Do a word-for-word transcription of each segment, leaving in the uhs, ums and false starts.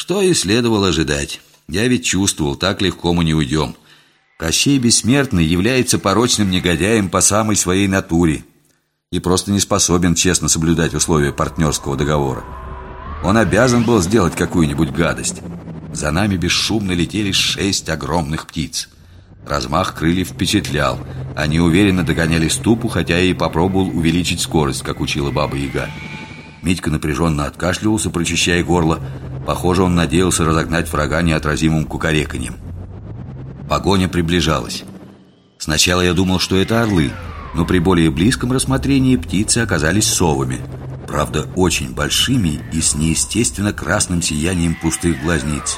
Что и следовало ожидать. Я ведь чувствовал, так легко мы не уйдем. Кощей Бессмертный является порочным негодяем по самой своей натуре и просто не способен честно соблюдать условия партнерского договора. Он обязан был сделать какую-нибудь гадость. За нами бесшумно летели шесть огромных птиц. Размах крыльев впечатлял. Они уверенно догоняли ступу, хотя и попробовал увеличить скорость, как учила Баба-Яга. Митька напряженно откашливался, прочищая горло. Похоже, он надеялся разогнать врага неотразимым кукареканьем. Погоня приближалась. Сначала я думал, что это орлы, но при более близком рассмотрении птицы оказались совами. Правда, очень большими и с неестественно красным сиянием пустых глазниц.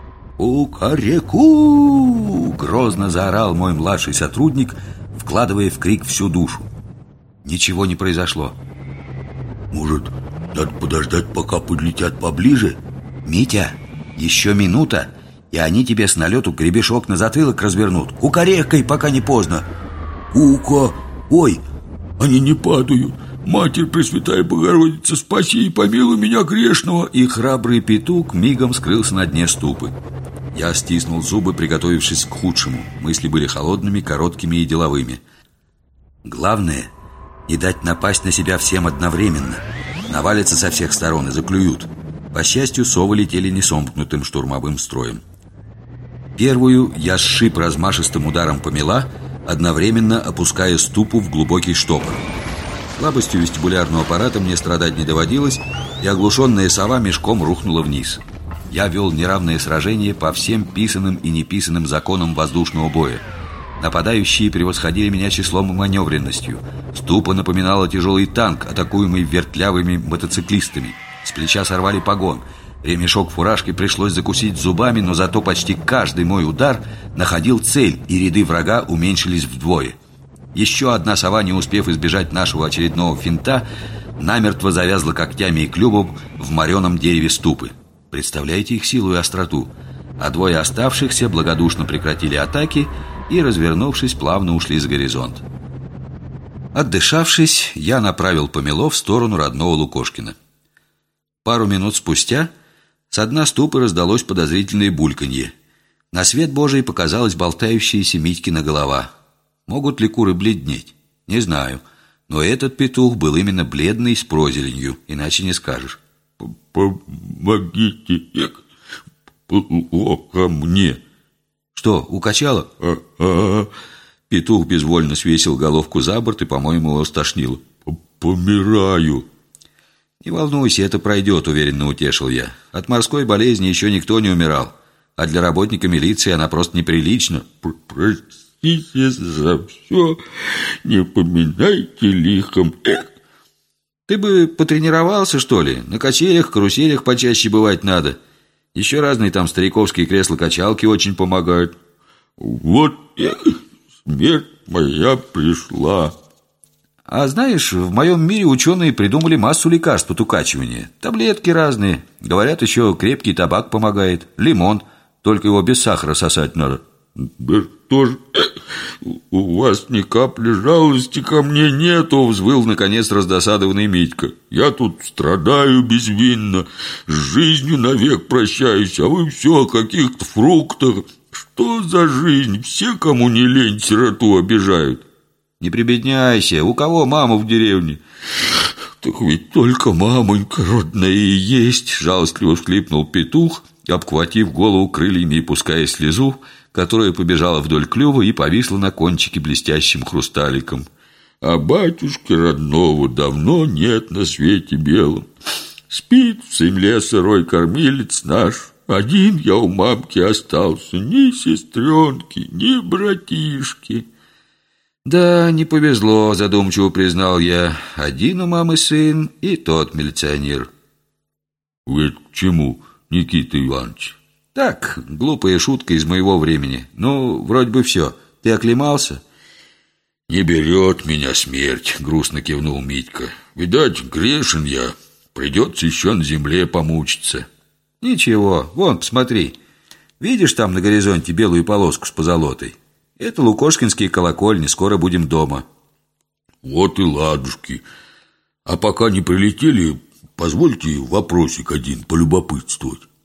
«Кукареку!» — грозно заорал мой младший сотрудник, вкладывая в крик всю душу. Ничего не произошло. «Может, надо подождать, пока подлетят поближе?» «Митя, еще минута, и они тебе с налету гребешок на затылок развернут. Кукарекай, пока не поздно!» «Кука! Ой, они не падают! Матерь Пресвятая Богородица, спаси и помилуй меня грешного!» И храбрый петух мигом скрылся на дне ступы. Я стиснул зубы, приготовившись к худшему. Мысли были холодными, короткими и деловыми. Главное — не дать напасть на себя всем одновременно. Навалятся со всех сторон и заклюют. По счастью, совы летели несомкнутым штурмовым строем. Первую я сшиб размашистым ударом помела, одновременно опуская ступу в глубокий штопор. Слабостью вестибулярного аппарата мне страдать не доводилось, и оглушенная сова мешком рухнула вниз. Я вел неравное сражение по всем писанным и неписанным законам воздушного боя. Нападающие превосходили меня числом и маневренностью. Ступа напоминала тяжелый танк, атакуемый вертлявыми мотоциклистами. С плеча сорвали погон. Ремешок фуражки пришлось закусить зубами, но зато почти каждый мой удар находил цель, и ряды врага уменьшились вдвое. Еще одна сова, не успев избежать нашего очередного финта, намертво завязла когтями и клювом в мореном дереве ступы. Представляете их силу и остроту? А двое оставшихся благодушно прекратили атаки и, развернувшись, плавно ушли за горизонт. Отдышавшись, я направил помело в сторону родного Лукошкина. Пару минут спустя со дна ступы раздалось подозрительное бульканье. На свет Божий показалась болтающаяся Митькина голова. Могут ли куры бледнеть? Не знаю. Но этот петух был именно бледный, с прозеленью, иначе не скажешь. «Помогите, плохо мне». «Что, укачало?» «А-а-а». Петух безвольно свесил головку за борт, и, по-моему, его стошнило. «Помираю». «Не волнуйся, это пройдет», — уверенно утешил я. «От морской болезни еще никто не умирал. А для работника милиции она просто неприлична». «Простите за все, не поминайте лихом». «Ты бы потренировался, что ли? На качелях, каруселях почаще бывать надо. Еще разные там стариковские кресла-качалки очень помогают». «Вот смерть моя пришла». А знаешь, в моем мире ученые придумали массу лекарств от укачивания. Таблетки разные. Говорят, еще крепкий табак помогает. Лимон. Только его без сахара сосать надо. «Да что ж, у вас ни капли жалости ко мне нету», — взвыл наконец раздосадованный Митька. «Я тут страдаю безвинно, с жизнью навек прощаюсь, а вы все о каких-то фруктах. Что за жизнь? Все, кому не лень, сироту обижают». «Не прибедняйся, у кого мама в деревне?» «Так ведь только мамонька родная и есть», — жалостливо всхлипнул петух, обхватив голову крыльями и пуская слезу, которая побежала вдоль клюва и повисла на кончике блестящим хрусталиком. «А батюшки родного давно нет на свете белом. Спит в земле сырой кормилец наш. Один я у мамки остался, ни сестренки, ни братишки». «Да, не повезло», — задумчиво признал я. «Один у мамы сын, и тот милиционер». «Вы к чему, Никита Иванович?» «Так, глупая шутка из моего времени. Ну, вроде бы все. Ты оклемался?» «Не берет меня смерть», — грустно кивнул Митька. «Видать, грешен я. Придется еще на земле помучиться». «Ничего, вон, посмотри. Видишь там на горизонте белую полоску с позолотой? Это Лукошкинские колокольни, скоро будем дома». «Вот и ладушки. А пока не прилетели, позвольте вопросик один полюбопытствовать.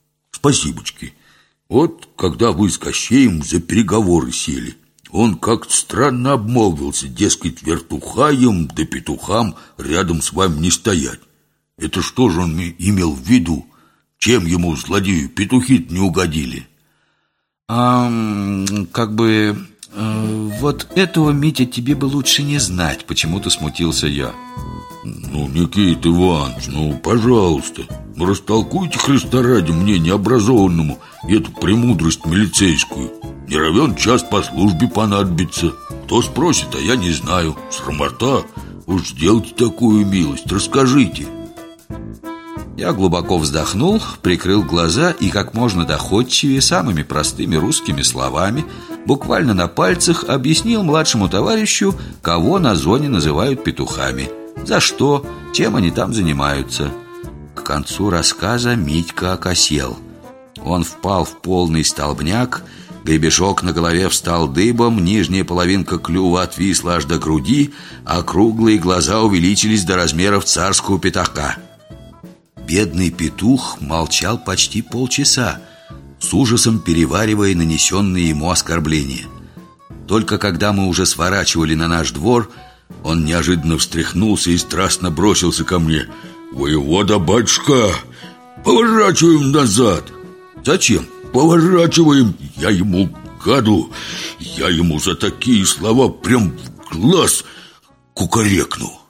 спасибочки. Вот когда вы с Кощеем за переговоры сели, он как-то странно обмолвился, дескать, вертухаем да петухам рядом с вами не стоять. Это что же он имел в виду? Чем ему, злодею, петухи-то не угодили? А, как бы... Э, вот этого, Митя, тебе бы лучше не знать. Почему-то смутился я. Ну, Никита Иванович, ну, пожалуйста, ну, растолкуйте, Христа ради, мне, необразованному, эту премудрость милицейскую. Не равен час по службе понадобится. Кто спросит, а я не знаю. Срамота. Уж сделайте такую милость, расскажите. Я глубоко вздохнул, прикрыл глаза и как можно доходчивее, самыми простыми русскими словами, буквально на пальцах объяснил младшему товарищу, кого на зоне называют петухами, за что, чем они там занимаются. К концу рассказа Митька окосел. Он впал в полный столбняк, гребешок на голове встал дыбом, нижняя половинка клюва отвисла аж до груди, а круглые глаза увеличились до размеров царского петуха. Бедный петух молчал почти полчаса, с ужасом переваривая нанесенные ему оскорбления. Только когда мы уже сворачивали на наш двор, он неожиданно встряхнулся и страстно бросился ко мне. «Воевода, батюшка, поворачиваем назад!» «Зачем?» «Поворачиваем, я ему, гаду, я ему за такие слова прям в глаз кукарекну».